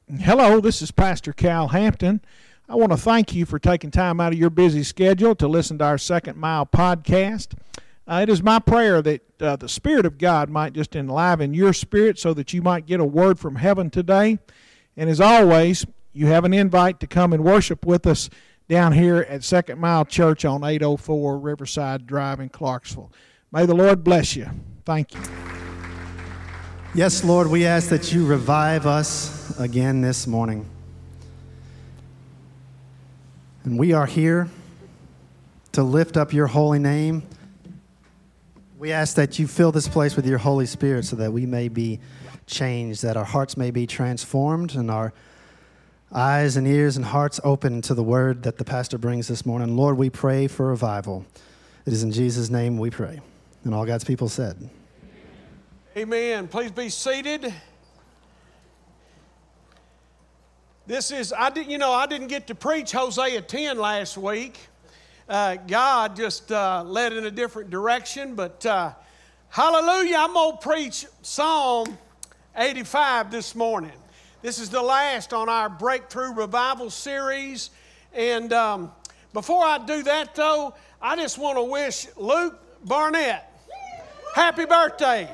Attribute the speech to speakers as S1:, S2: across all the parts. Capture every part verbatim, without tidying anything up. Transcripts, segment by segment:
S1: Hello, this is Pastor Cal Hampton. I want to thank you for taking time out of your busy schedule to listen to our Second Mile podcast. Uh, it is my prayer that uh, the Spirit of God might just enliven your spirit so that you might get a word from heaven today. And as always, you have an invite to come and worship with us down here at Second Mile Church on eight oh four Riverside Drive in Clarksville. May the Lord bless you. Thank you.
S2: Yes, Lord, we ask that you revive us again this morning. And we are here to lift up your holy name. We ask that you fill this place with your Holy Spirit so that we may be changed, that our hearts may be transformed, and our eyes and ears and hearts open to the word that the pastor brings this morning. Lord, we pray for revival. It is in Jesus' name we pray. And all God's people said,
S3: Amen. Please be seated. This is, I did, you know, I didn't get to preach Hosea ten last week. Uh, God just uh, led in a different direction, but uh, hallelujah, I'm going to preach Psalm eighty-five this morning. This is the last on our Breakthrough Revival series. And um, before I do that, though, I just want to wish Luke Barnett happy birthday.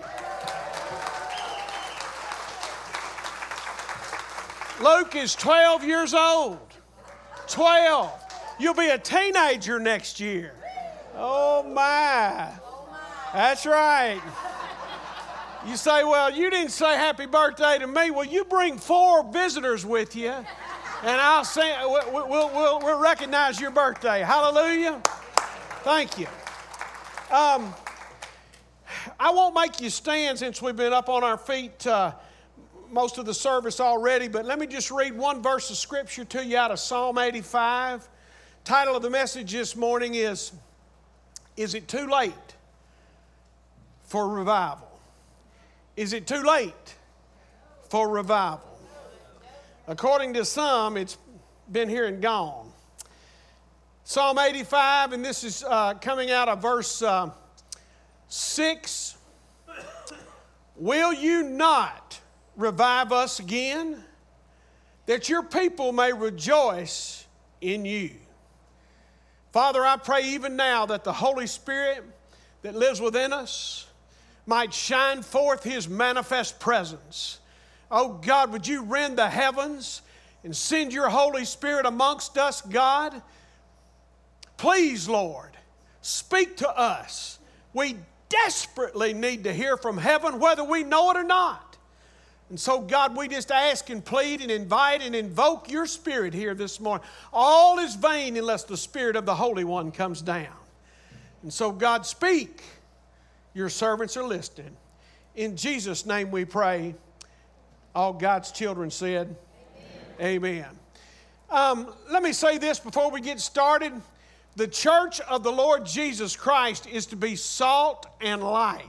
S3: Luke is twelve years old. twelve. You'll be a teenager next year. Oh, my. That's right. You say, well, you didn't say happy birthday to me. Well, you bring four visitors with you, and I'll say, we'll, we'll, we'll recognize your birthday. Hallelujah. Thank you. Um, I won't make you stand since we've been up on our feet uh, most of the service already, but let me just read one verse of Scripture to you out of Psalm eighty-five. Title of the message this morning is, Is it too late for revival? Is it too late for revival? According to some, it's been here and gone. Psalm eighty-five, and this is uh, coming out of verse uh, six. Will you not revive us again, that your people may rejoice in you? Father, I pray even now that the Holy Spirit that lives within us might shine forth His manifest presence. Oh God, would you rend the heavens and send your Holy Spirit amongst us, God? Please, Lord, speak to us. We desperately need to hear from heaven, whether we know it or not. And so, God, we just ask and plead and invite and invoke your Spirit here this morning. All is vain unless the Spirit of the Holy One comes down. And so, God, speak. Your servants are listening. In Jesus' name we pray. All God's children said, Amen. Amen. Um, let me say this before we get started. The church of the Lord Jesus Christ is to be salt and light.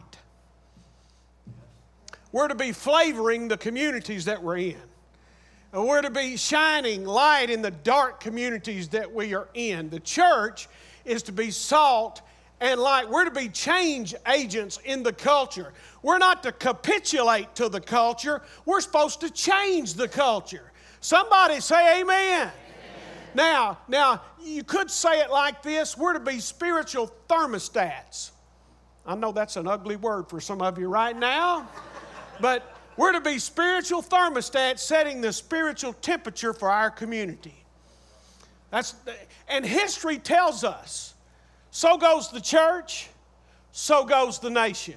S3: We're to be flavoring the communities that we're in. And we're to be shining light in the dark communities that we are in. The church is to be salt and light. We're to be change agents in the culture. We're not to capitulate to the culture. We're supposed to change the culture. Somebody say amen. Amen. Now, now, you could say it like this. We're to be spiritual thermostats. I know that's an ugly word for some of you right now. But we're to be spiritual thermostats setting the spiritual temperature for our community. That's, and history tells us, so goes the church, so goes the nation.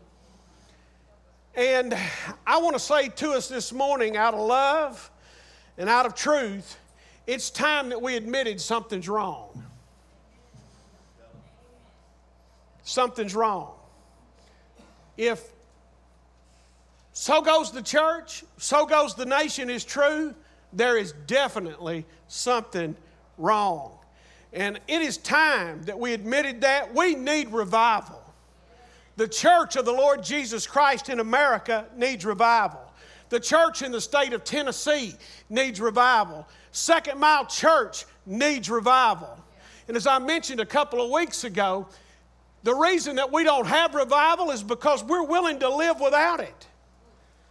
S3: And I want to say to us this morning, out of love and out of truth, it's time that we admitted something's wrong. Something's wrong. If so goes the church, so goes the nation is true, there is definitely something wrong. And it is time that we admitted that. We need revival. The church of the Lord Jesus Christ in America needs revival. The church in the state of Tennessee needs revival. Second Mile Church needs revival. And as I mentioned a couple of weeks ago, the reason that we don't have revival is because we're willing to live without it.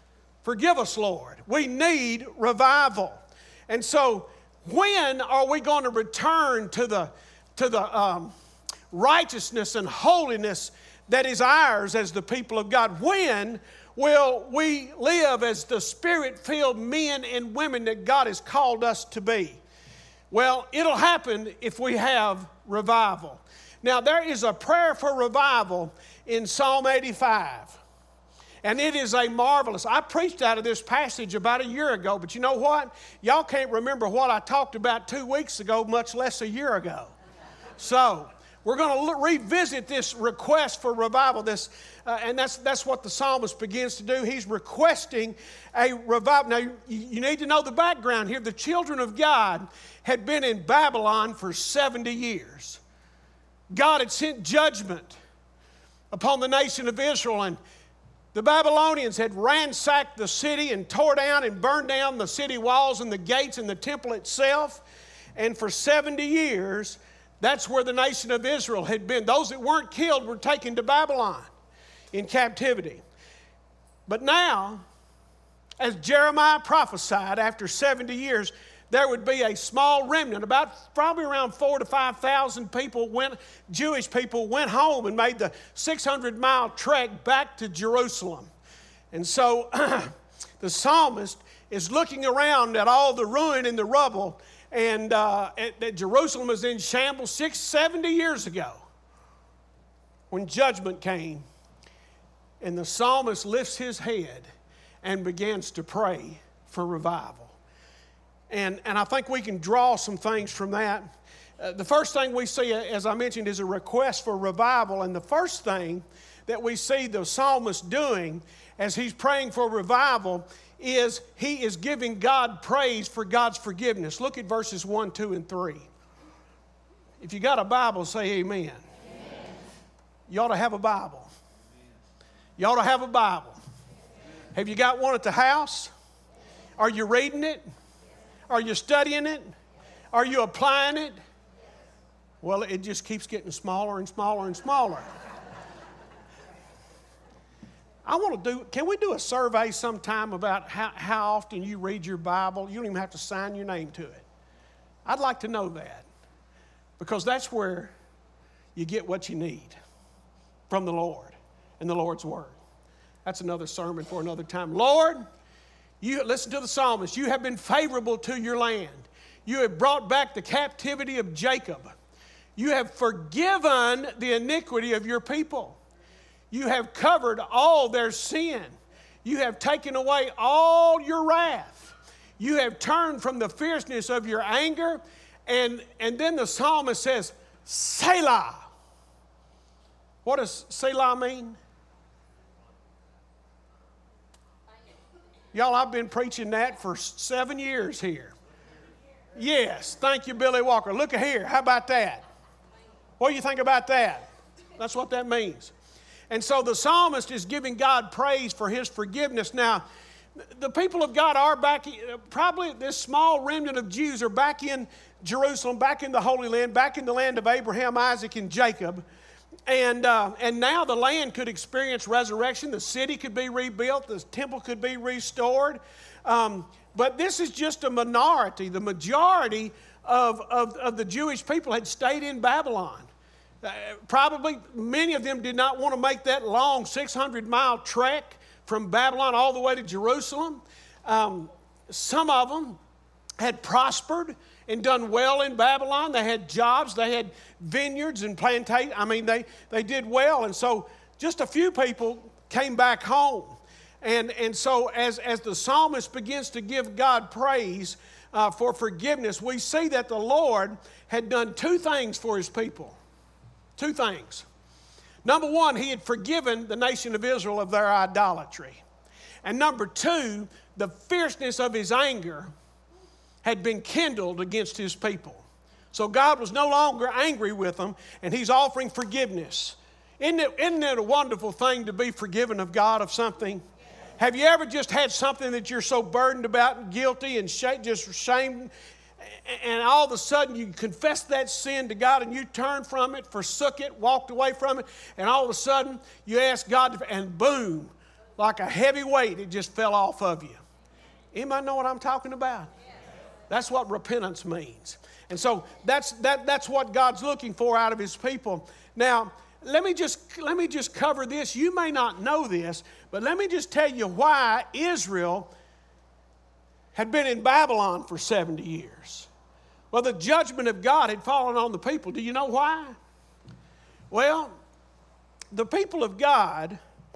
S3: Forgive us, Lord. We need revival. And so when are we going to return to the, to the um, righteousness and holiness that is ours as the people of God? When will we live as the Spirit-filled men and women that God has called us to be? Well, it'll happen if we have revival. Now, there is a prayer for revival in Psalm eighty-five. And it is a marvelous, I preached out of this passage about a year ago, but you know what? Y'all can't remember what I talked about two weeks ago, much less a year ago. So, we're going to revisit this request for revival, this, uh, and that's, that's what the psalmist begins to do. He's requesting a revival. Now, you, you need to know the background here. The children of God had been in Babylon for seventy years. God had sent judgment upon the nation of Israel, and the Babylonians had ransacked the city and tore down and burned down the city walls and the gates and the temple itself. And for seventy years, that's where the nation of Israel had been. Those that weren't killed were taken to Babylon in captivity. But now, as Jeremiah prophesied, after seventy years, there would be a small remnant, about probably around four to five thousand people went, Jewish people went home and made the six hundred mile trek back to Jerusalem. And so the psalmist is looking around at all the ruin and the rubble, and uh, that Jerusalem was in shambles six, seventy years ago when judgment came. And the psalmist lifts his head and begins to pray for revival. And, and I think we can draw some things from that. Uh, the first thing we see, as I mentioned, is a request for revival. And the first thing that we see the psalmist doing as he's praying for revival is he is giving God praise for God's forgiveness. Look at verses one, two, and three. If you got a Bible, say amen. Amen. You ought to have a Bible. You ought to have a Bible. Have you got one at the house? Are you reading it? Are you studying it? Are you applying it? Well, it just keeps getting smaller and smaller and smaller. I want to do, can we do a survey sometime about how, how often you read your Bible? You don't even have to sign your name to it. I'd like to know that, because that's where you get what you need from the Lord and the Lord's Word. That's another sermon for another time. Lord, you listen to the psalmist. You have been favorable to your land. You have brought back the captivity of Jacob. You have forgiven the iniquity of your people. You have covered all their sin. You have taken away all your wrath. You have turned from the fierceness of your anger. And, and then the psalmist says, Selah. What does Selah mean? Y'all, I've been preaching that for seven years here. Yes, thank you, Billy Walker. Look at here. How about that? What do you think about that? That's what that means. And so the psalmist is giving God praise for his forgiveness. Now, the people of God are back, probably this small remnant of Jews are back in Jerusalem, back in the Holy Land, back in the land of Abraham, Isaac, and Jacob. And, uh, and now the land could experience resurrection. The city could be rebuilt. The temple could be restored. Um, but this is just a minority. The majority of, of, of the Jewish people had stayed in Babylon. Uh, probably many of them did not want to make that long six hundred mile trek from Babylon all the way to Jerusalem. Um, some of them had prospered and done well in Babylon. They had jobs, they had vineyards and plantations. I mean, they, they did well. And so just a few people came back home. And, and so as, as the psalmist begins to give God praise uh, for forgiveness, we see that the Lord had done two things for his people. Two things. Number one, he had forgiven the nation of Israel of their idolatry. And number two, the fierceness of his anger had been kindled against his people. So God was no longer angry with them, and he's offering forgiveness. Isn't it, isn't it a wonderful thing to be forgiven of God of something? Have you ever just had something that you're so burdened about and guilty and sh- just ashamed, and all of a sudden you confess that sin to God and you turn from it, forsook it, walked away from it, and all of a sudden you ask God to, and boom, like a heavy weight, it just fell off of you. Anybody know what I'm talking about? That's what repentance means. And so that's that that's what God's looking for out of his people. Now, let me just let me just cover this. You may not know this, but let me just tell you why Israel had been in Babylon for seventy years. Well, the judgment of God had fallen on the people. Do you know why? Well, the people of God,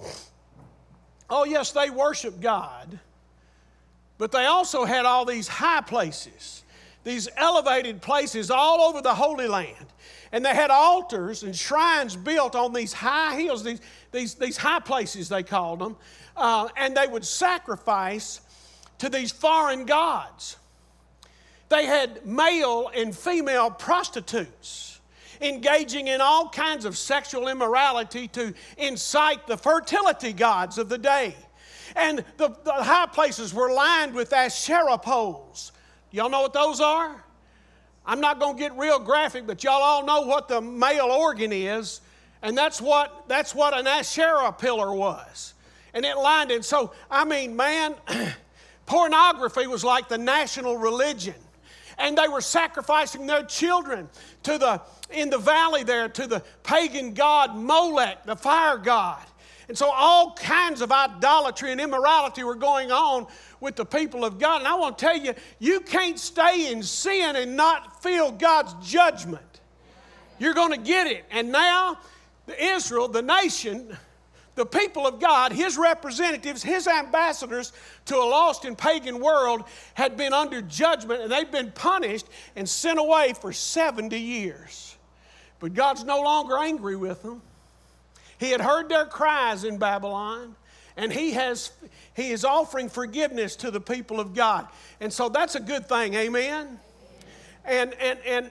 S3: oh yes, they worship God, but they also had all these high places, these elevated places all over the Holy Land. And they had altars and shrines built on these high hills, these, these, these high places they called them, uh, and they would sacrifice to these foreign gods. They had male and female prostitutes engaging in all kinds of sexual immorality to incite the fertility gods of the day. And the, the high places were lined with Asherah poles. Y'all know what those are? I'm not going to get real graphic, but y'all all know what the male organ is, and that's what that's what an Asherah pillar was. And it lined it. So, I mean, man, pornography was like the national religion. And they were sacrificing their children to the in the valley there to the pagan god Molech, the fire god. And so all kinds of idolatry and immorality were going on with the people of God. And I want to tell you, you can't stay in sin and not feel God's judgment. You're going to get it. And now Israel, the nation, the people of God, his representatives, his ambassadors to a lost and pagan world had been under judgment, and they've been punished and sent away for seventy years. But God's no longer angry with them. He had heard their cries in Babylon, and he has he is offering forgiveness to the people of God. And so that's a good thing, amen? And and and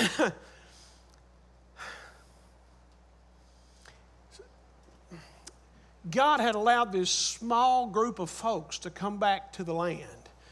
S3: God had allowed this small group of folks to come back to the land.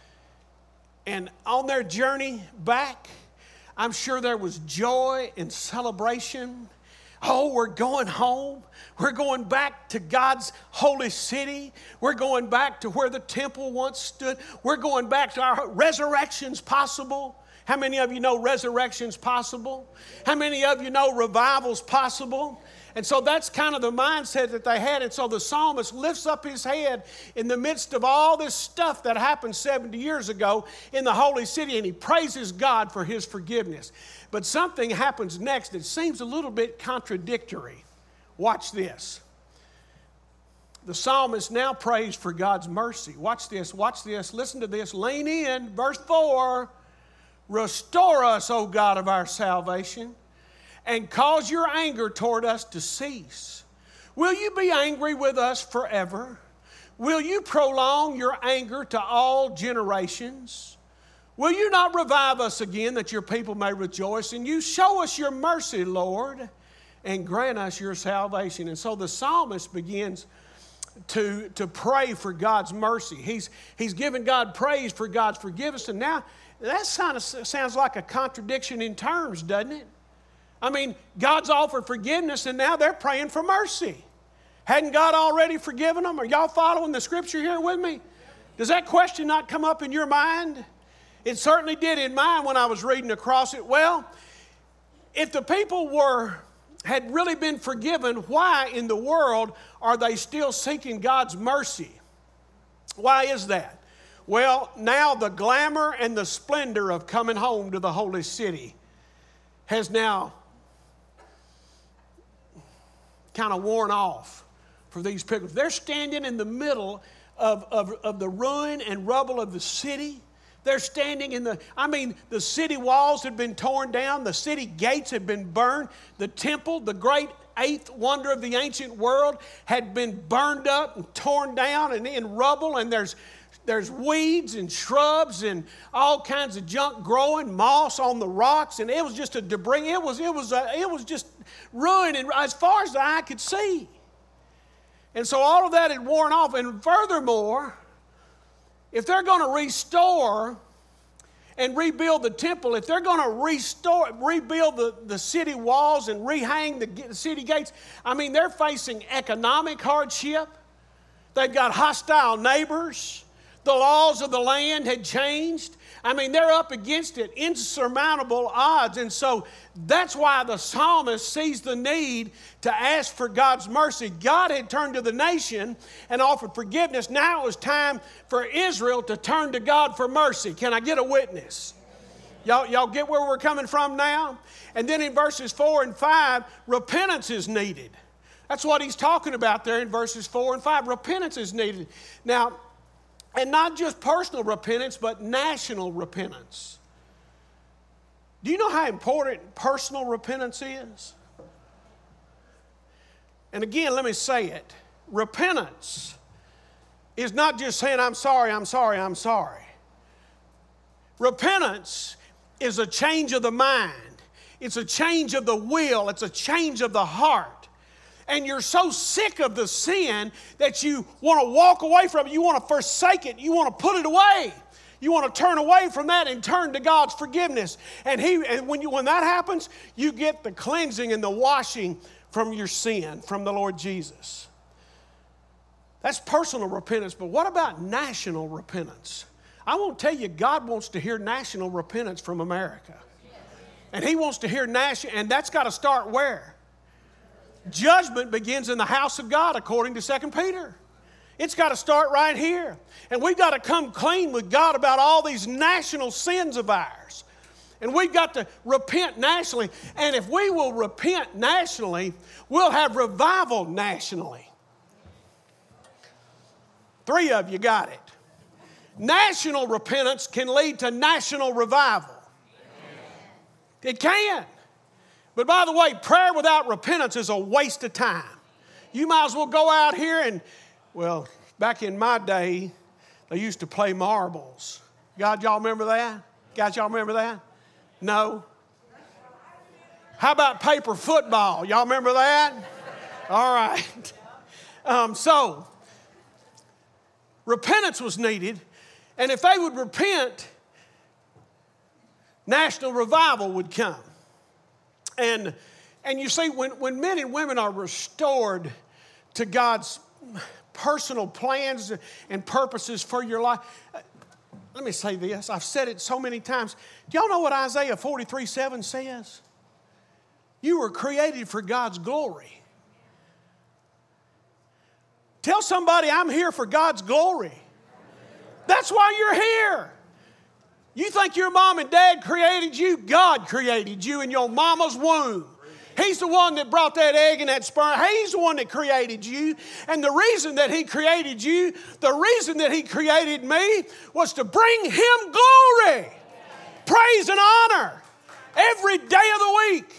S3: And on their journey back, I'm sure there was joy and celebration. Oh, we're going home. We're going back to God's holy city. We're going back to where the temple once stood. We're going back to our resurrection's possible. How many of you know resurrection's possible? How many of you know revival's possible? And so that's kind of the mindset that they had. And so the psalmist lifts up his head in the midst of all this stuff that happened seventy years ago in the holy city, and he praises God for his forgiveness. But something happens next that seems a little bit contradictory. Watch this. The psalmist now prays for God's mercy. Watch this, watch this, listen to this. Lean in, verse four. Restore us, O God of our salvation, and cause your anger toward us to cease. Will you be angry with us forever? Will you prolong your anger to all generations? Will you not revive us again that your people may rejoice in you? Show us your mercy, Lord, and grant us your salvation. And so the psalmist begins to, to pray for God's mercy. He's, he's giving God praise for God's forgiveness. And now that kind of sounds like a contradiction in terms, doesn't it? I mean, God's offered forgiveness, and now they're praying for mercy. Hadn't God already forgiven them? Are y'all following the scripture here with me? Does that question not come up in your mind? It certainly did in mine when I was reading across it. Well, if the people were had really been forgiven, why in the world are they still seeking God's mercy? Why is that? Well, now the glamour and the splendor of coming home to the holy city has now kind of worn off for these pilgrims. They're standing in the middle of, of, of the ruin and rubble of the city. They're standing in the, I mean, the city walls had been torn down. The city gates had been burned. The temple, the great eighth wonder of the ancient world, had been burned up and torn down and in rubble. And there's There's weeds and shrubs and all kinds of junk growing, moss on the rocks, and it was just a debris. It was, it was, a, it was just ruined and as far as the eye could see. And so all of that had worn off. And furthermore, if they're going to restore and rebuild the temple, if they're going to restore, rebuild the, the city walls and rehang the, the city gates, I mean, they're facing economic hardship. They've got hostile neighbors. The laws of the land had changed. I mean, they're up against it, insurmountable odds. And so that's why the psalmist sees the need to ask for God's mercy. God had turned to the nation and offered forgiveness. Now it was time for Israel to turn to God for mercy. Can I get a witness? Y'all, y'all get where we're coming from now? And then in verses four and five, repentance is needed. That's what he's talking about there in verses four and five. Repentance is needed. Now, and not just personal repentance, but national repentance. Do you know how important personal repentance is? And again, let me say it. Repentance is not just saying, I'm sorry, I'm sorry, I'm sorry. Repentance is a change of the mind. It's a change of the will. It's a change of the heart. And you're so sick of the sin that you want to walk away from it. You want to forsake it. You want to put it away. You want to turn away from that and turn to God's forgiveness. And he, and when you, when that happens, you get the cleansing and the washing from your sin from the Lord Jesus. That's personal repentance. But what about national repentance? I won't tell you, God wants to hear national repentance from America. And He wants to hear national, and that's got to start where? Judgment begins in the house of God, according to Second Peter. It's got to start right here. And we've got to come clean with God about all these national sins of ours. And we've got to repent nationally. And if we will repent nationally, we'll have revival nationally. Three of you got it. National repentance can lead to national revival. It can. But by the way, prayer without repentance is a waste of time. You might as well go out here and, well, back in my day, they used to play marbles. God, y'all remember that? Guys, y'all remember that? No? How about paper football? Y'all remember that? All right. Um, so, repentance was needed. And if they would repent, national revival would come. And, and you see, when, when men and women are restored to God's personal plans and purposes for your life, let me say this. I've said it so many times. Do y'all know what Isaiah forty-three seven says? You were created for God's glory. Tell somebody, I'm here for God's glory. That's why you're here. You think your mom and dad created you? God created you in your mama's womb. He's the one that brought that egg and that sperm. He's the one that created you. And the reason that He created you, the reason that He created me was to bring Him glory, praise and honor every day of the week.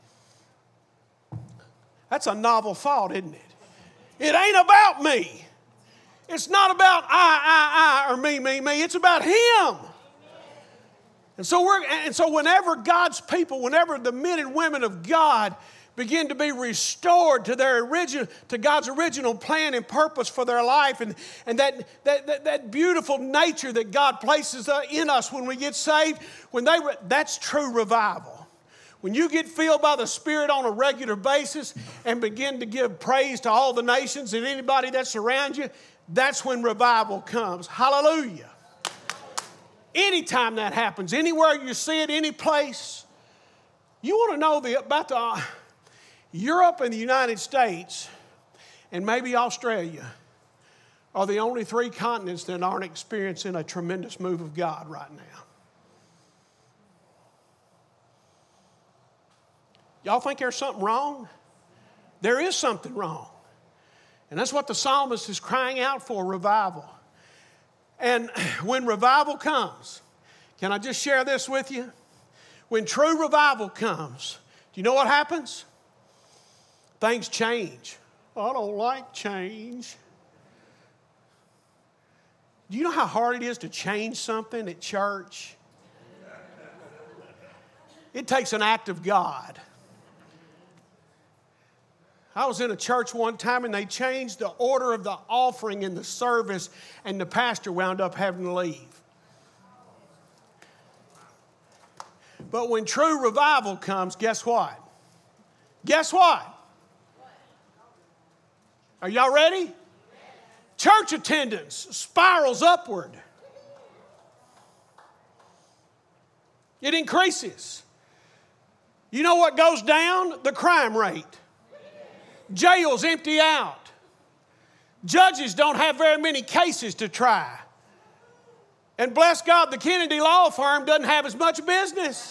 S3: That's a novel thought, isn't it? It ain't about me. It's not about I, I, I, or me, me, me. It's about Him. And so we're, and so whenever God's people, whenever the men and women of God begin to be restored to their original, to God's original plan and purpose for their life, and, and that, that, that, that beautiful nature that God places in us when we get saved, when they, that's true revival. When you get filled by the Spirit on a regular basis and begin to give praise to all the nations and anybody that surrounds you, that's when revival comes. Hallelujah. Anytime that happens, anywhere you see it, any place, you want to know the, about the uh, Europe and the United States and maybe Australia are the only three continents that aren't experiencing a tremendous move of God right now. Y'all think there's something wrong? There is something wrong. And that's what the psalmist is crying out for, revival. And when revival comes, can I just share this with you? When true revival comes, do you know what happens? Things change. I don't like change. Do you know how hard it is to change something at church? It takes an act of God. I was in a church one time and they changed the order of the offering in the service and the pastor wound up having to leave. But when true revival comes, guess what? Guess what? Are y'all ready? Church attendance spirals upward. It increases. You know what goes down? The crime rate. Jails empty out. Judges don't have very many cases to try. And bless God, the Kennedy Law Firm doesn't have as much business.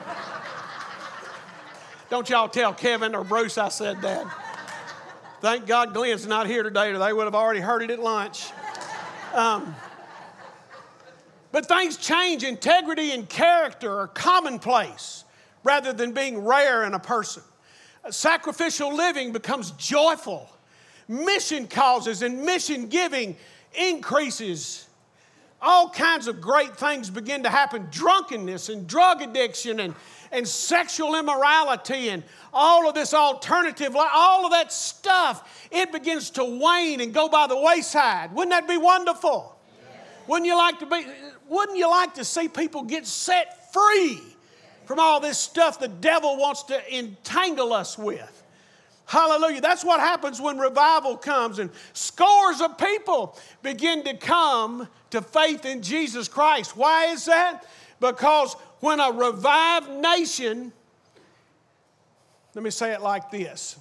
S3: Don't y'all tell Kevin or Bruce I said that. Thank God Glenn's not here today, or they would have already heard it at lunch. Um, but things change. Integrity and character are commonplace rather than being rare in a person. Sacrificial living becomes joyful. Mission causes and mission giving increases. All kinds of great things begin to happen. Drunkenness and drug addiction and, and sexual immorality and all of this alternative, all of that stuff, it begins to wane and go by the wayside. Wouldn't that be wonderful? Yes. Wouldn't you like to be, wouldn't you like to see people get set free from all this stuff the devil wants to entangle us with? Hallelujah. That's what happens when revival comes and scores of people begin to come to faith in Jesus Christ. Why is that? Because when a revived nation, let me say it like this.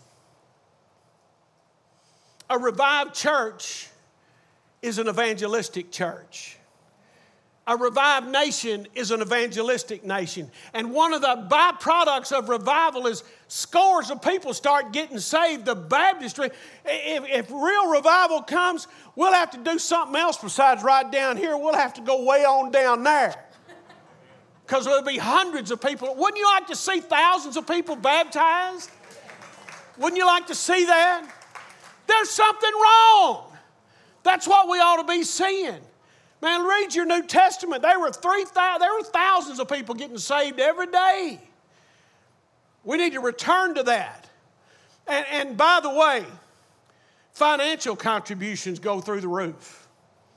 S3: A revived church is an evangelistic church. A revived nation is an evangelistic nation. And one of the byproducts of revival is scores of people start getting saved. The baptistry, if, if real revival comes, we'll have to do something else besides right down here. We'll have to go way on down there. Because there'll be hundreds of people. Wouldn't you like to see thousands of people baptized? Wouldn't you like to see that? There's something wrong. That's what we ought to be seeing. Man, read your New Testament. There were three thousand, there were thousands of people getting saved every day. We need to return to that. And, and by the way, financial contributions go through the roof.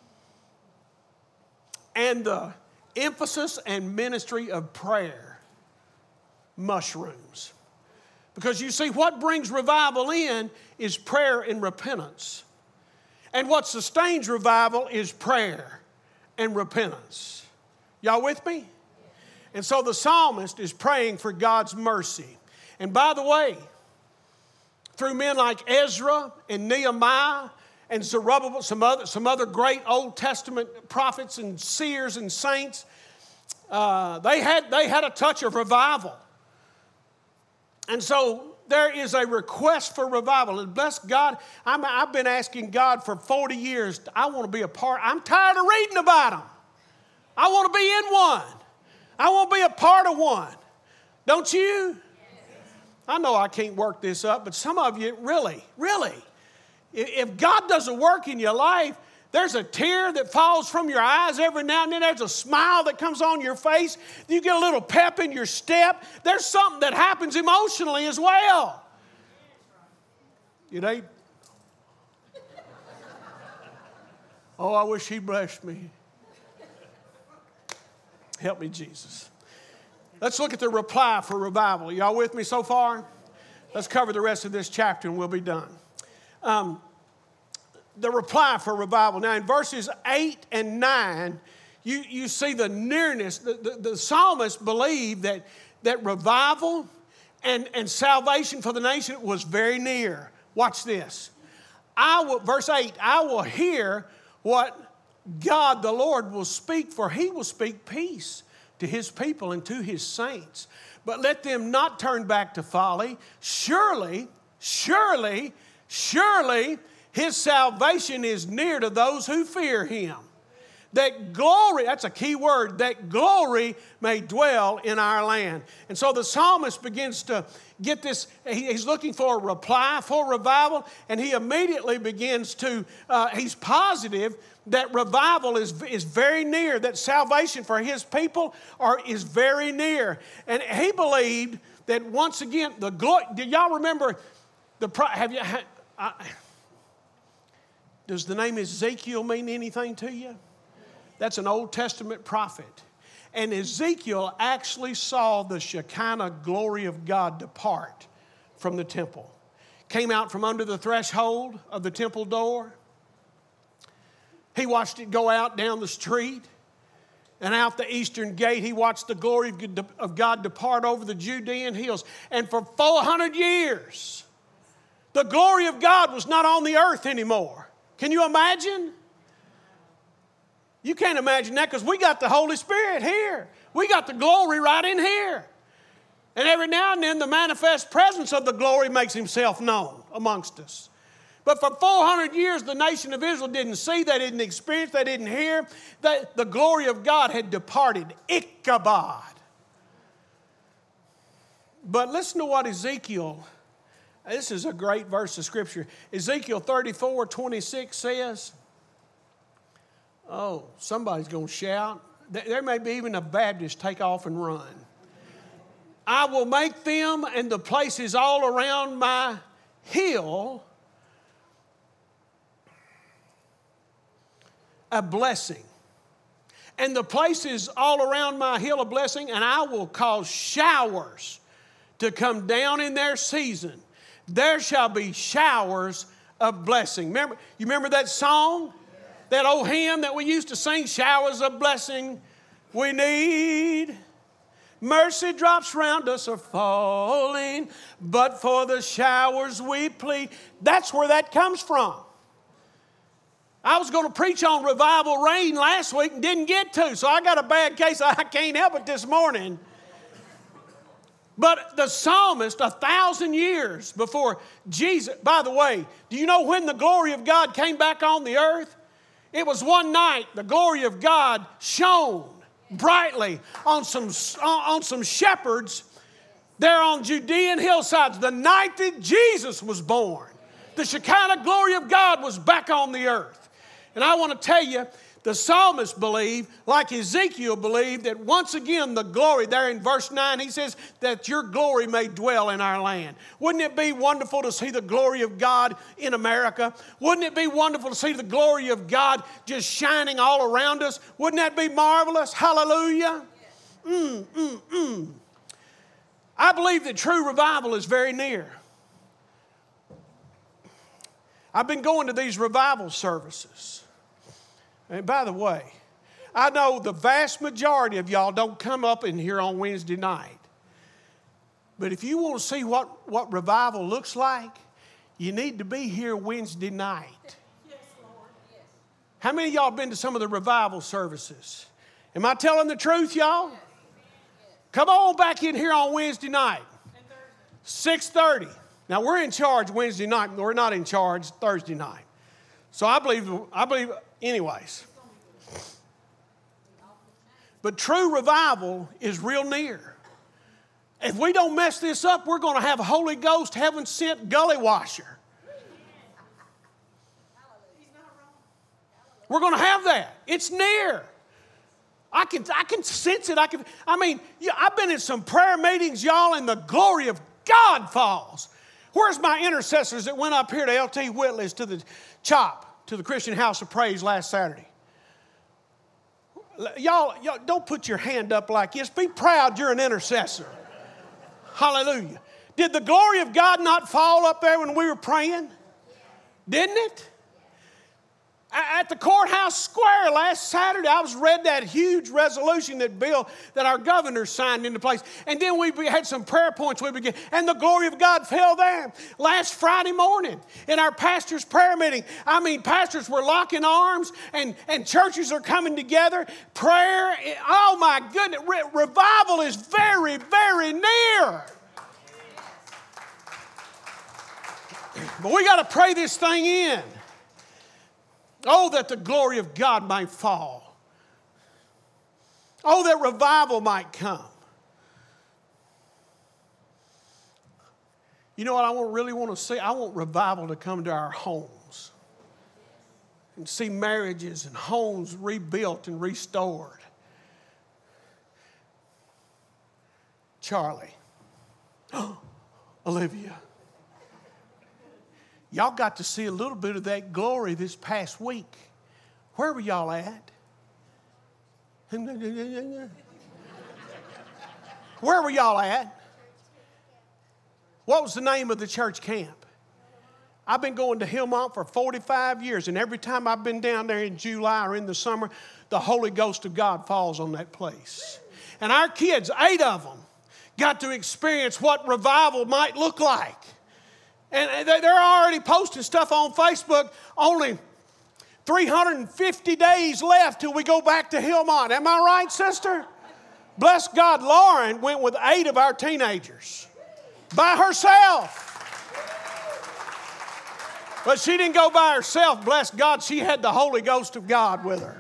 S3: And the emphasis and ministry of prayer mushrooms. Because you see, what brings revival in is prayer and repentance. And what sustains revival is prayer and repentance. Y'all with me? And so the psalmist is praying for God's mercy. And by the way, through men like Ezra and Nehemiah and Zerubbabel, some other, some other great Old Testament prophets and seers and saints, uh, they had, they had a touch of revival. And so there is a request for revival. And bless God, I'm, I've been asking God for forty years, I want to be a part. I'm tired of reading about them. I want to be in one. I want to be a part of one. Don't you? I know I can't work this up, but some of you, really, really, if God doesn't work in your life, there's a tear that falls from your eyes every now and then. There's a smile that comes on your face. You get a little pep in your step. There's something that happens emotionally as well. You know? Oh, I wish He blessed me. Help me, Jesus. Let's look at the reply for revival. Y'all with me so far? Let's cover the rest of this chapter and we'll be done. Um, the reply for revival. Now in verses eight and nine, you, you see the nearness. The, the, the psalmist believed that, that revival and, and salvation for the nation was very near. Watch this. I will, verse eight, I will hear what God the Lord will speak, for He will speak peace to His people and to His saints. But let them not turn back to folly. Surely, surely, surely, His salvation is near to those who fear Him. That glory, that's a key word, that glory may dwell in our land. And so the psalmist begins to get this, he's looking for a reply for revival, and he immediately begins to, uh, he's positive that revival is, is very near, that salvation for his people are, is very near. And he believed that once again, the glory, do y'all remember, the have you, I, does the name Ezekiel mean anything to you? That's an Old Testament prophet. And Ezekiel actually saw the Shekinah glory of God depart from the temple. Came out from under the threshold of the temple door. He watched it go out down the street. And out the eastern gate, he watched the glory of God depart over the Judean hills. And for four hundred years, the glory of God was not on the earth anymore. Can you imagine? You can't imagine that because we got the Holy Spirit here. We got the glory right in here. And every now and then, the manifest presence of the glory makes himself known amongst us. But for four hundred years, the nation of Israel didn't see, they didn't experience, they didn't hear. That the glory of God had departed. Ichabod. But listen to what Ezekiel, this is a great verse of Scripture. Ezekiel thirty-four twenty-six says, oh, somebody's going to shout. There may be even a Baptist take off and run. I will make them and the places all around my hill a blessing. And the places all around my hill a blessing, and I will cause showers to come down in their season. There shall be showers of blessing. Remember, you remember that song? That old hymn that we used to sing, showers of blessing we need. Mercy drops round us are falling, but for the showers we plead. That's where that comes from. I was going to preach on revival rain last week and didn't get to, so I got a bad case. I can't help it this morning. But the psalmist, a thousand years before Jesus, by the way, do you know when the glory of God came back on the earth? It was one night the glory of God shone brightly on some, on some shepherds there on Judean hillsides. The night that Jesus was born, the Shekinah glory of God was back on the earth. And I want to tell you, the psalmist believed, like Ezekiel believed, that once again the glory, there in verse nine, he says that your glory may dwell in our land. Wouldn't it be wonderful to see the glory of God in America? Wouldn't it be wonderful to see the glory of God just shining all around us? Wouldn't that be marvelous? Hallelujah. Mm, mm, mm. I believe that true revival is very near. I've been going to these revival services. And by the way, I know the vast majority of y'all don't come up in here on Wednesday night. But if you want to see what, what revival looks like, you need to be here Wednesday night. Yes, Lord. Yes. How many of y'all been to some of the revival services? Am I telling the truth, y'all? Yes. Come on back in here on Wednesday night. six thirty. Now, we're in charge Wednesday night. We're not in charge Thursday night. So I believe, I believe, anyways. But true revival is real near. If we don't mess this up, we're going to have a Holy Ghost, heaven-sent gully washer. We're going to have that. It's near. I can, I can sense it. I can. I mean, yeah, I've been in some prayer meetings, y'all, and the glory of God falls. Where's my intercessors that went up here to L T Whitley's to the CHOP, to the Christian House of Praise last Saturday? Y'all, y'all don't put your hand up like this. Be proud you're an intercessor. Hallelujah. Did the glory of God not fall up there when we were praying? Didn't it? At the courthouse square last Saturday, I was read that huge resolution that bill that our governor signed into place. And then we had some prayer points we began. And the glory of God fell there. Last Friday morning in our pastor's prayer meeting, I mean, pastors were locking arms and, and churches are coming together. Prayer, oh my goodness, re- revival is very, very near. But we got to pray this thing in. Oh, that the glory of God might fall. Oh, that revival might come. You know what I really want to see? I want revival to come to our homes and see marriages and homes rebuilt and restored. Charlie. Oh, Olivia. Y'all got to see a little bit of that glory this past week. Where were y'all at? Where were y'all at? What was the name of the church camp? I've been going to Hillmont for forty-five years, and every time I've been down there in July or in the summer, the Holy Ghost of God falls on that place. And our kids, eight of them, got to experience what revival might look like. And they're already posting stuff on Facebook. Only three hundred fifty days left till we go back to Hillmont. Am I right, sister? Bless God, Lauren went with eight of our teenagers by herself. But she didn't go by herself. Bless God, she had the Holy Ghost of God with her.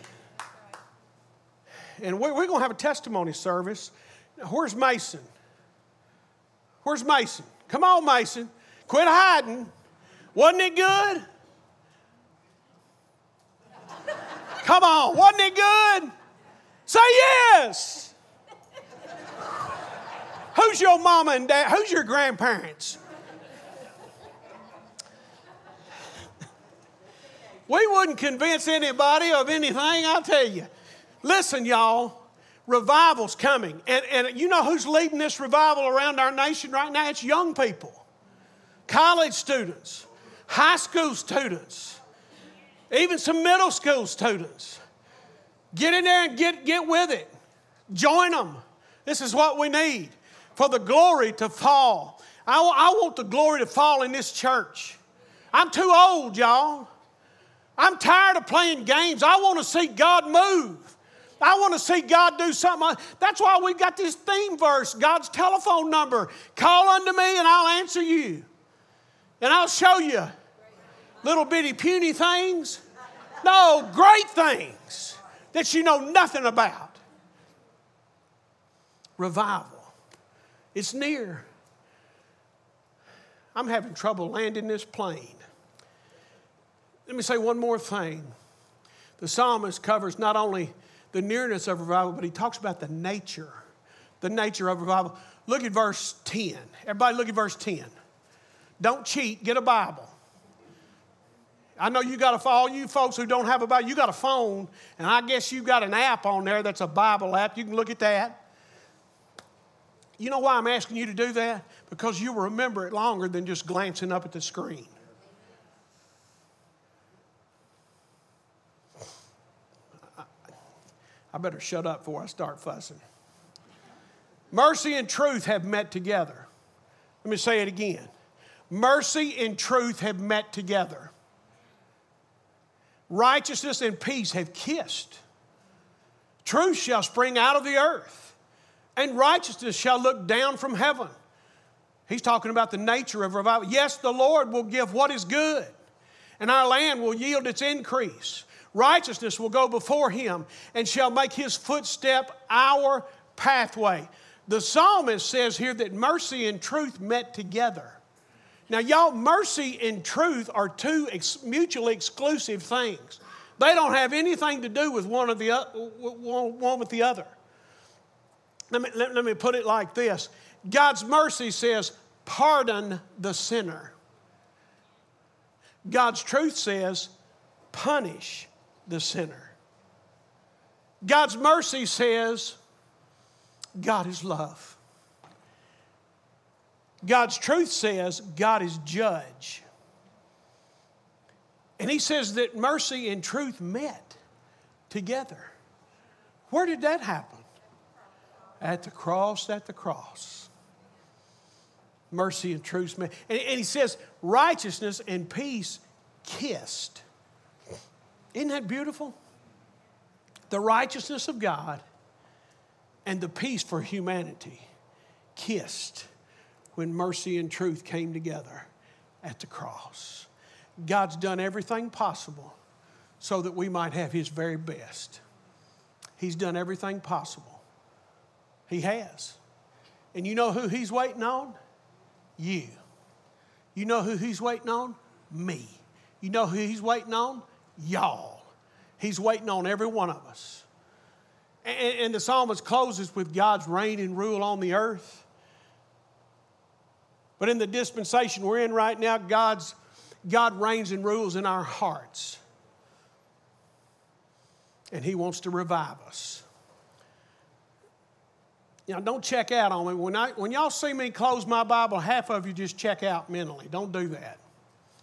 S3: And we're, we're going to have a testimony service. Now, where's Mason? Where's Mason? Come on, Mason. Quit hiding. Wasn't it good? Come on. Wasn't it good? Say yes. Who's your mama and dad? Who's your grandparents? We wouldn't convince anybody of anything, I'll tell you. Listen, y'all, revival's coming. And, and you know who's leading this revival around our nation right now? It's young people, college students, high school students, even some middle school students. Get in there and get, get with it. Join them. This is what we need for the glory to fall. I, I want the glory to fall in this church. I'm too old, y'all. I'm tired of playing games. I want to see God move. I want to see God do something. That's why we've got this theme verse, God's telephone number. Call unto me and I'll answer you. And I'll show you little bitty puny things. No, great things that you know nothing about. Revival. It's near. I'm having trouble landing this plane. Let me say one more thing. The psalmist covers not only the nearness of revival, but he talks about the nature, the nature of revival. Look at verse ten. Everybody look at verse ten. Don't cheat, get a Bible. I know you got a phone, all you folks who don't have a Bible, you got a phone, and I guess you've got an app on there that's a Bible app. You can look at that. You know why I'm asking you to do that? Because you'll remember it longer than just glancing up at the screen. I better shut up before I start fussing. Mercy and truth have met together. Let me say it again. Mercy and truth have met together. Righteousness and peace have kissed. Truth shall spring out of the earth, and righteousness shall look down from heaven. He's talking about the nature of revival. Yes, the Lord will give what is good, and our land will yield its increase. Righteousness will go before him and shall make his footstep our pathway. The psalmist says here that mercy and truth met together. Now, y'all, mercy and truth are two ex- mutually exclusive things. They don't have anything to do with one, of the, uh, one with the other. Let me, let, let me put it like this. God's mercy says, pardon the sinner. God's truth says, punish the sinner. God's mercy says, God is love. God's truth says, God is judge. And he says that mercy and truth met together. Where did that happen? At the cross, at the cross. Mercy and truth met. And, and he says, righteousness and peace kissed. Isn't that beautiful? The righteousness of God and the peace for humanity kissed when mercy and truth came together at the cross. God's done everything possible so that we might have his very best. He's done everything possible. He has. And you know who he's waiting on? You. You know who he's waiting on? Me. You know who he's waiting on? Y'all. He's waiting on every one of us. And, and the psalmist closes with God's reign and rule on the earth. But in the dispensation we're in right now, God's, God reigns and rules in our hearts. And he wants to revive us. Now, don't check out on me. When, I, when y'all see me close my Bible, half of you just check out mentally. Don't do that.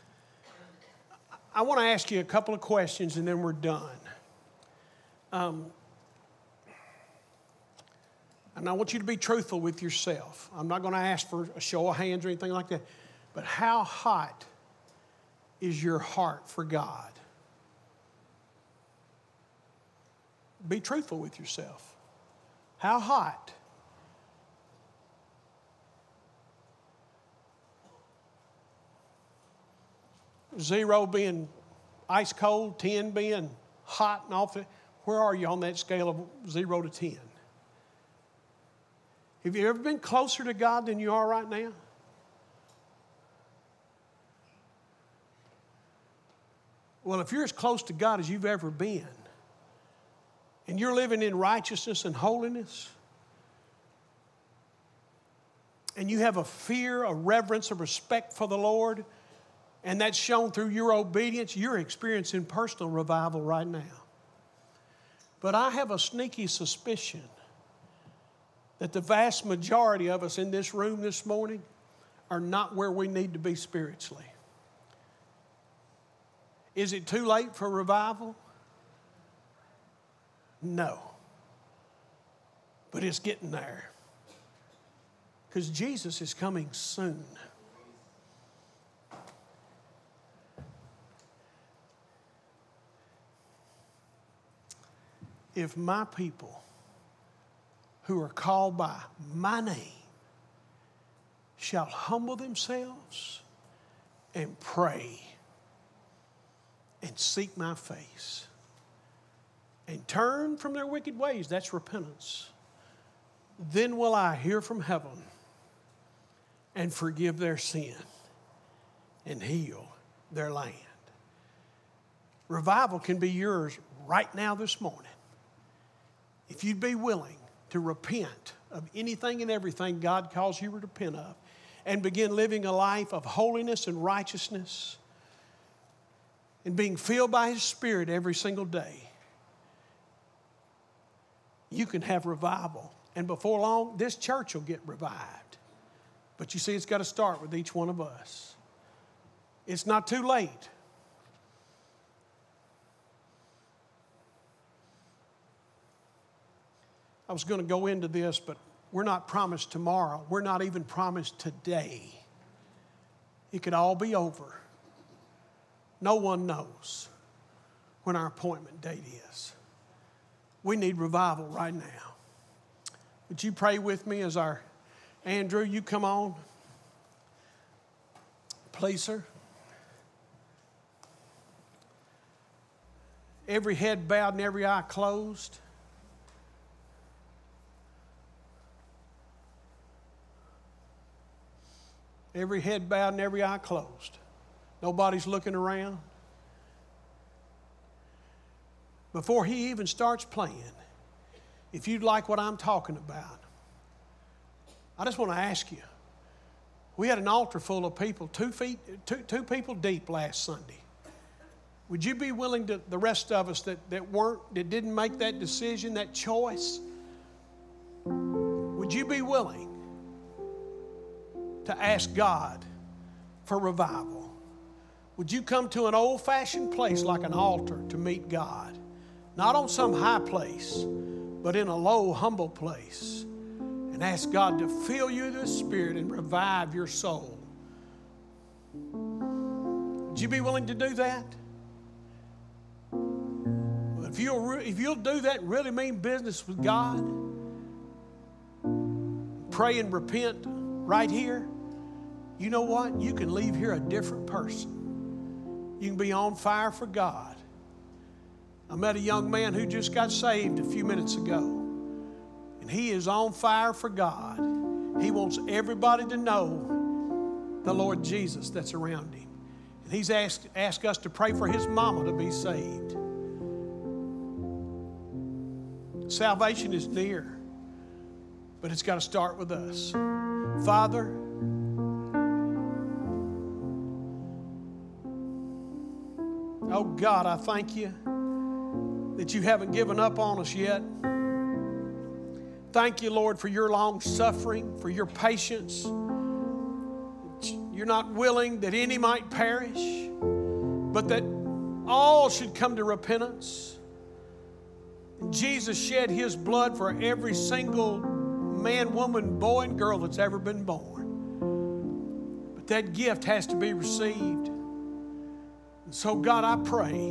S3: I want to ask you a couple of questions and then we're done. Um, and I want you to be truthful with yourself. I'm not going to ask for a show of hands or anything like that. But how hot is your heart for God? Be truthful with yourself. How hot? Zero being ice cold, ten being hot and off. Where are you on that scale of zero to ten? Have you ever been closer to God than you are right now? Well, if you're as close to God as you've ever been, and you're living in righteousness and holiness, and you have a fear, a reverence, a respect for the Lord, and that's shown through your obedience, you're experiencing personal revival right now. But I have a sneaky suspicion that the vast majority of us in this room this morning are not where we need to be spiritually. Is it too late for revival? No. But it's getting there. Because Jesus is coming soon. If my people who are called by my name shall humble themselves and pray and seek my face and turn from their wicked ways, that's repentance, then will I hear from heaven and forgive their sin and heal their land. Revival can be yours right now this morning. If you'd be willing to repent of anything and everything God calls you to repent of and begin living a life of holiness and righteousness and being filled by His Spirit every single day, you can have revival. And before long, this church will get revived. But you see, it's got to start with each one of us. It's not too late. I was going to go into this, but we're not promised tomorrow. We're not even promised today. It could all be over. No one knows when our appointment date is. We need revival right now. Would you pray with me as our Andrew, you come on. Please, sir. Every head bowed and every eye closed. Every head bowed and every eye closed. Nobody's looking around. Before he even starts playing, if you'd like what I'm talking about, I just want to ask you. We had an altar full of people, two feet, two, two people deep last Sunday. Would you be willing to, the rest of us that, that weren't, that didn't make that decision, that choice, would you be willing to ask God for revival? Would you come to an old-fashioned place like an altar to meet God? Not on some high place, but in a low, humble place. And ask God to fill you with His Spirit and revive your soul. Would you be willing to do that? Well, if you'll, re- if you'll do that and really mean business with God, pray and repent right here, you know what? You can leave here a different person. You can be on fire for God. I met a young man who just got saved a few minutes ago, and he is on fire for God. He wants everybody to know the Lord Jesus that's around him. And he's asked, asked us to pray for his mama to be saved. Salvation is near, but it's got to start with us. Father, oh God, I thank you that you haven't given up on us yet. Thank you, Lord, for your long suffering, for your patience. You're not willing that any might perish, but that all should come to repentance. And Jesus shed his blood for every single man, woman, boy, and girl that's ever been born. But that gift has to be received. And so, God, I pray.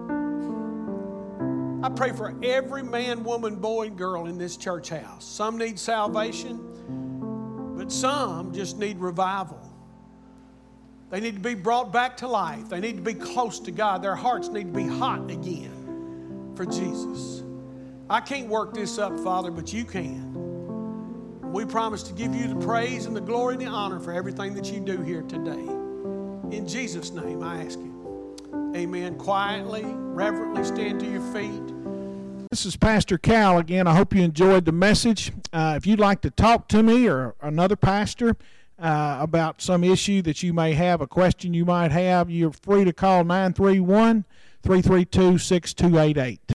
S3: I pray for every man, woman, boy, and girl in this church house. Some need salvation, but some just need revival. They need to be brought back to life. They need to be close to God. Their hearts need to be hot again for Jesus. I can't work this up, Father, but you can. We promise to give you the praise and the glory and the honor for everything that you do here today. In Jesus' name, I ask you. Amen. Quietly, reverently stand to your feet.
S1: This is Pastor Cal again. I hope you enjoyed the message. Uh, if you'd like to talk to me or another pastor uh, about some issue that you may have, a question you might have, you're free to call nine three one, three three two, six two eight eight.